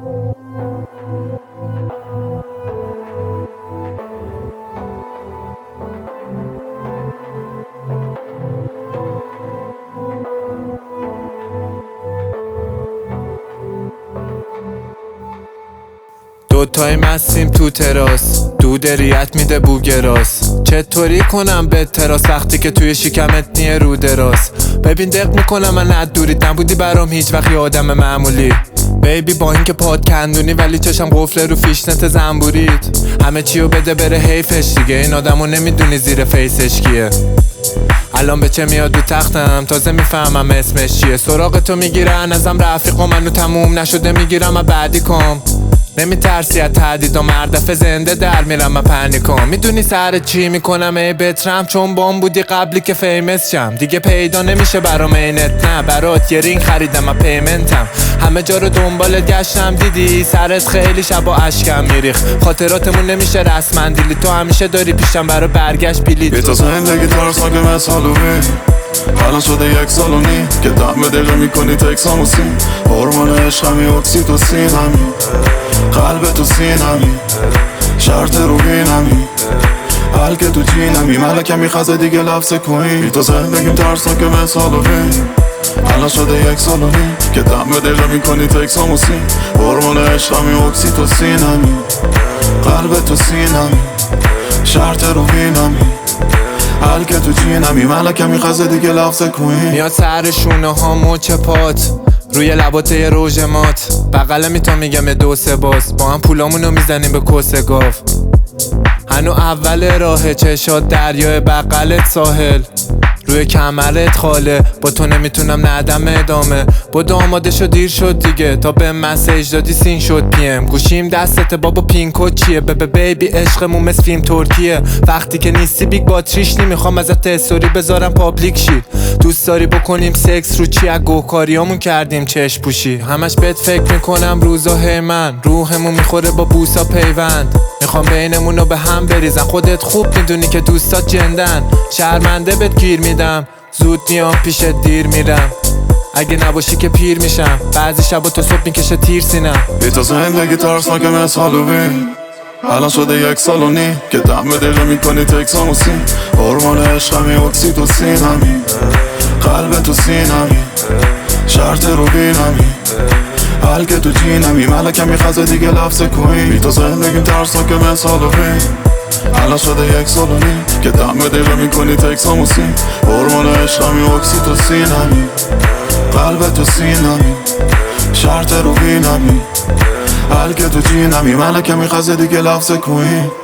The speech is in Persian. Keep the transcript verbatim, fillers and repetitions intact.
دوتایی مستیم تو تراس، دود ریت میده بوگراس. چطوری کنم به تراس وقتی که توی شکمت نیه رو دراز. ببین دق میکنم من از دوریت نبودی برام هیچ وقت یه آدم معمولی. بیبی با اینکه پاد کندونی ولی چشم قفله رو فیشنت زنبوریت. همه چیو بده بره حیفش دیگه، این آدمو نمیدونی زیر فیسش کیه. الان به چه میاد رو تختم تازه میفهمم اسمش چیه. سراغ تو میگیرن ازم رفیقا، منو تموم نشده میگیرم و بعدی کم. نمی ترسی از تهدید و مردفه زنده در میرم من پنیکم. میدونی سر چی میکنم ای بترم، چون بام بودی قبلی که فیمس شم. دیگه پیدا نمیشه برام اینت، نه برات یه رینگ خریدم و پیمنتم. همه جا رو دنبالت گشتم دیدی، سرت خیلی شبا اشکم میریخ. خاطراتمون نمیشه رسما دیلی، تو همیشه داری پیشم برای برگشت بلیط. یه تا زندگی ترسناک مثل هالووین، الان شده یک سال و نیم که دم دقیقه میکنی تکساموسین. هورمون عشقمی اکسیتوسین همی، قلب تو سینمی، شرط روبینمی، حل که تو جینمی. ملکمی خزه دیگه لفظ کوین. تو زندگیم ترسناک مثل هالووین، الان شده یک سال و نیم که دم دقیقه میکنی تکساموسین. هورمون عشقمی اکسیتوسینمی، قلب تو سینمی، شرط روبینمی، حل که تو جینمی. ملکمی خزه دیگه لفظ کوین. میاد سر شونه ها مچ پات، روی لبات یه روژ مات. بغله می تا میگم یه دو سه باز، با هم پولامونو میزنیم به کسه گاف. هنو اول راه چشات دریای بغلت ساحل، روی کمرت خاله. با تو نمیتونم ندم ادامه، با آماده شد دیر شد دیگه. تا به مسیج دادی سین شد پیم، گوشیم دستته بابا پینکو چیه. ببه بیبی عشقمون مثل فیلم ترکیه. وقتی که نیستی بیگ باتریش نمیخوام ازت استوری بذارم پابلیک شی. دوست داری بکنیم سکس رو چی، از گوکاریامون کردیم چشم پوشی. همش بهت فکر میکنم روزا هی من، روحمون میخوره با بوسا پیوند. میخوام بینمونو به هم بریزن، خودت خوب میدونی که دوستات جندن. شرمنده بهت گیر میدم، زود میام پیشت دیر میرم. اگه نباشی که پیر میشم، بعضی شبا تو صبح میکشه تیر سینم. بی تو زندگی ترسناک مثل هالووین، الان شده یک سال و نیم که دم دقیقه میکنی تکساموسین. هورمون عشقمی اکسیتوسین همی، قلب تو سینمی، شرط روبینمی، حل که تو جینمی. ملکمی خزه دیگه لفظ کوین. بی تو زندگیم ترسناک مثل هالووین، الان شده یک سال و نیم که دم دقیقه میکنی تکساموسین. هورمون عشقمی اکسیتوسینمی، قلب تو سینمی، شرط روبینمی، حل که تو جینمی. ملکمی خزه دیگه لفظ کوین.